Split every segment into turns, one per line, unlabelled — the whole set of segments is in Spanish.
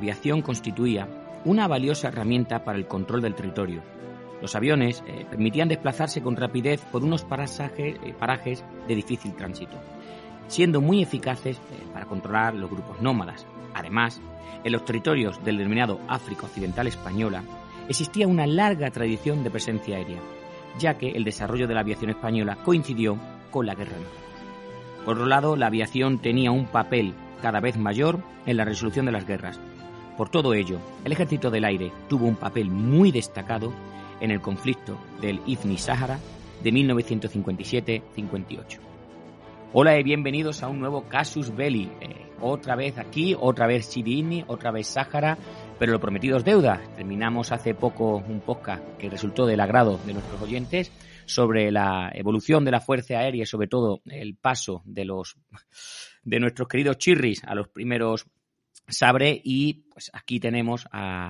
aviación constituía una valiosa herramienta para el control del territorio. Los aviones permitían desplazarse con rapidez por unos parajes de difícil tránsito, siendo muy eficaces para controlar los grupos nómadas. Además, en los territorios del denominado África Occidental Española existía una larga tradición de presencia aérea, ya que el desarrollo de la aviación española coincidió con la guerra naval. Por otro lado, la aviación tenía un papel cada vez mayor en la resolución de las guerras. Por todo ello, el Ejército del Aire tuvo un papel muy destacado en el conflicto del Ifni-Sáhara de 1957-58. Hola y bienvenidos a un nuevo Casus Belli. Otra vez aquí, otra vez Sidi Ifni, otra vez Sáhara, pero lo prometido es deuda. Terminamos hace poco un podcast que resultó del agrado de nuestros oyentes sobre la evolución de la Fuerza Aérea y sobre todo el paso de nuestros queridos chirris a los primeros Sabre, y pues aquí tenemos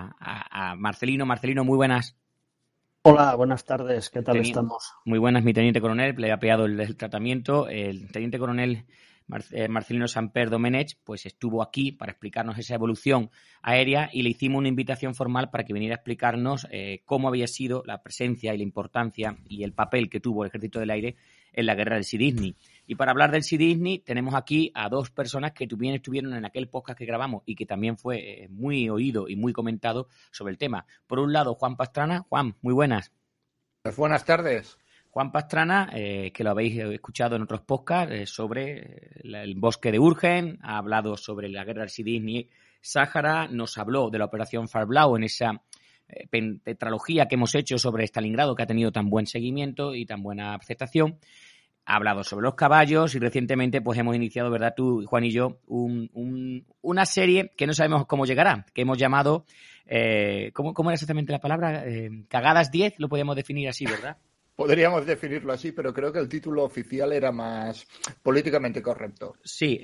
a Marcelino. Marcelino, muy buenas.
Hola, buenas tardes. ¿Qué tal estamos?
Muy buenas, mi teniente coronel. Le ha pegado el tratamiento. El teniente coronel Marcelino Samper Domenech pues estuvo aquí para explicarnos esa evolución aérea y le hicimos una invitación formal para que viniera a explicarnos cómo había sido la presencia y la importancia y el papel que tuvo el Ejército del Aire en la guerra del Sidi Ifni. Y para hablar del Sidi Ifni tenemos aquí a dos personas que también estuvieron en aquel podcast que grabamos y que también fue muy oído y muy comentado sobre el tema. Por un lado, Juan Pastrana. Juan, muy buenas.
Pues buenas tardes.
Juan Pastrana, que lo habéis escuchado en otros podcasts, sobre el bosque de Urgen, ha hablado sobre la guerra del Sidi Ifni Sáhara, nos habló de la operación Far Blau en esa tetralogía que hemos hecho sobre Stalingrado, que ha tenido tan buen seguimiento y tan buena aceptación. Ha hablado sobre los caballos y recientemente pues hemos iniciado, ¿verdad? Tú, Juan y yo, una serie que no sabemos cómo llegará, que hemos llamado, ¿cómo era exactamente la palabra? Cagadas 10, lo podemos definir así, ¿verdad?
Podríamos definirlo así, pero creo que el título oficial era más políticamente correcto.
Sí,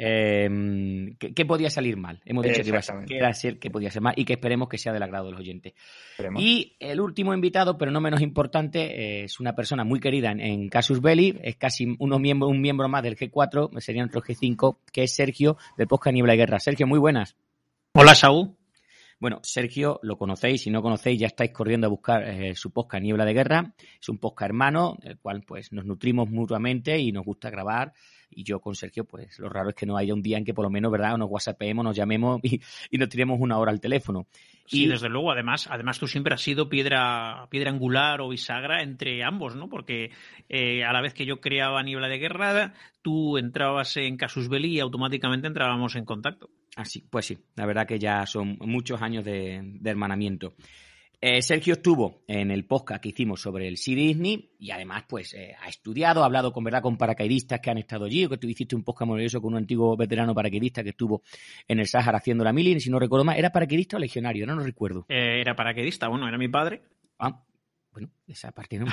¿qué podía salir mal? Hemos dicho que era ser que podía ser mal y que esperemos que sea del agrado de los oyentes. Esperemos. Y el último invitado, pero no menos importante, es una persona muy querida en Casus Belli, es casi un miembro más del G4, sería nuestro G5, que es Sergio, del podcast Niebla de Guerra. Sergio, muy buenas.
Hola, Saúl.
Bueno, Sergio lo conocéis, si no conocéis ya estáis corriendo a buscar su podcast Niebla de Guerra. Es un podcast hermano, el cual pues nos nutrimos mutuamente y nos gusta grabar. Y yo con Sergio, pues lo raro es que no haya un día en que por lo menos, ¿verdad?, nos whatsappemos, nos llamemos y nos tiremos una hora al teléfono.
Sí, desde luego. Además tú siempre has sido piedra angular o bisagra entre ambos, ¿no? Porque a la vez que yo creaba Niebla de Guerra, tú entrabas en Casus Belli y automáticamente entrábamos en contacto.
Así, pues sí, la verdad que ya son muchos años de hermanamiento. Sergio estuvo en el podcast que hicimos sobre el Sidi Ifni y además pues ha estudiado, ha hablado con paracaidistas que han estado allí, o que tú hiciste un podcast maravilloso con un antiguo veterano paracaidista que estuvo en el Sáhara haciendo la mili, si no recuerdo mal. ¿Era paracaidista o legionario? No recuerdo.
Era paracaidista, bueno, era mi padre.
Ah, bueno, esa parte no.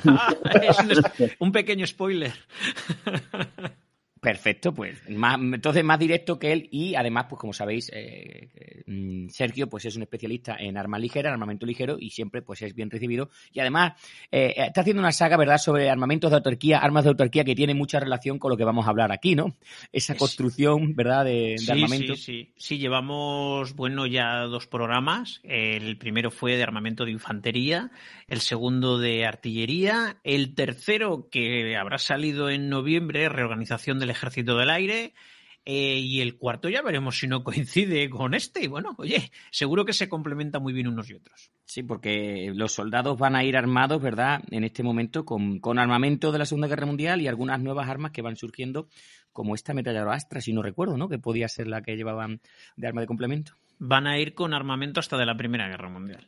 Es un pequeño spoiler.
Perfecto, pues entonces más directo que él y además, pues como sabéis, Sergio pues es un especialista en armas ligeras, en armamento ligero y siempre pues es bien recibido y además está haciendo una saga, ¿verdad?, sobre armamentos de autarquía, armas de autarquía que tiene mucha relación con lo que vamos a hablar aquí, ¿no? Esa construcción, ¿verdad?, de armamento.
Sí, llevamos, ya 2 programas. El primero fue de armamento de infantería, el segundo de artillería, el tercero que habrá salido en noviembre, reorganización del Ejército del Aire, y el cuarto ya veremos si no coincide con este. Y bueno, oye, seguro que se complementan muy bien unos y otros.
Sí, porque los soldados van a ir armados, ¿verdad?, en este momento con armamento de la Segunda Guerra Mundial y algunas nuevas armas que van surgiendo, como esta ametralladora Astra, si no recuerdo, ¿no?, que podía ser la que llevaban de arma de complemento.
Van a ir con armamento hasta de la Primera Guerra Mundial.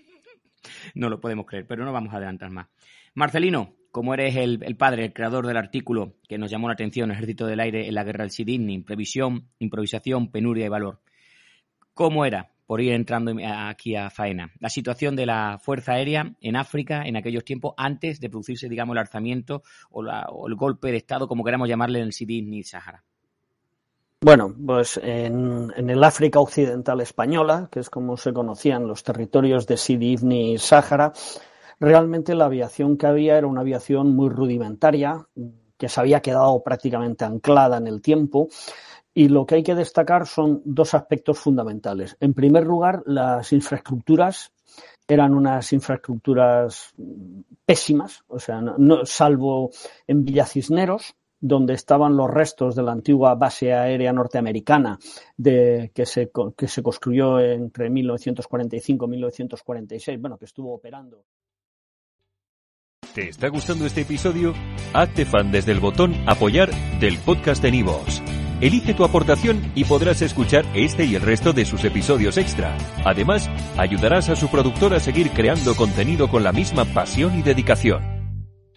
No lo podemos creer, pero no vamos a adelantar más. Marcelino, como eres el padre, el creador del artículo que nos llamó la atención, Ejército del Aire en la guerra del Sidi Ifni, previsión, improvisación, penuria y valor. ¿Cómo era, por ir entrando aquí a faena, la situación de la Fuerza Aérea en África en aquellos tiempos antes de producirse, digamos, el alzamiento o el golpe de Estado, como queramos llamarle, en el Sidi Ifni Sáhara?
Bueno, pues en el África Occidental Española, que es como se conocían los territorios de Sidi Ifni y Sáhara, realmente la aviación que había era una aviación muy rudimentaria, que se había quedado prácticamente anclada en el tiempo Y lo que hay que destacar son dos aspectos fundamentales. En primer lugar, las infraestructuras eran unas infraestructuras pésimas, o sea, salvo en Villacisneros, donde estaban los restos de la antigua base aérea norteamericana que se construyó entre 1945 y 1946, bueno, que estuvo operando.
¿Te está gustando este episodio? Hazte fan desde el botón Apoyar del podcast de Nivos. Elige tu aportación y podrás escuchar este y el resto de sus episodios extra. Además, ayudarás a su productor a seguir creando contenido con la misma pasión y dedicación.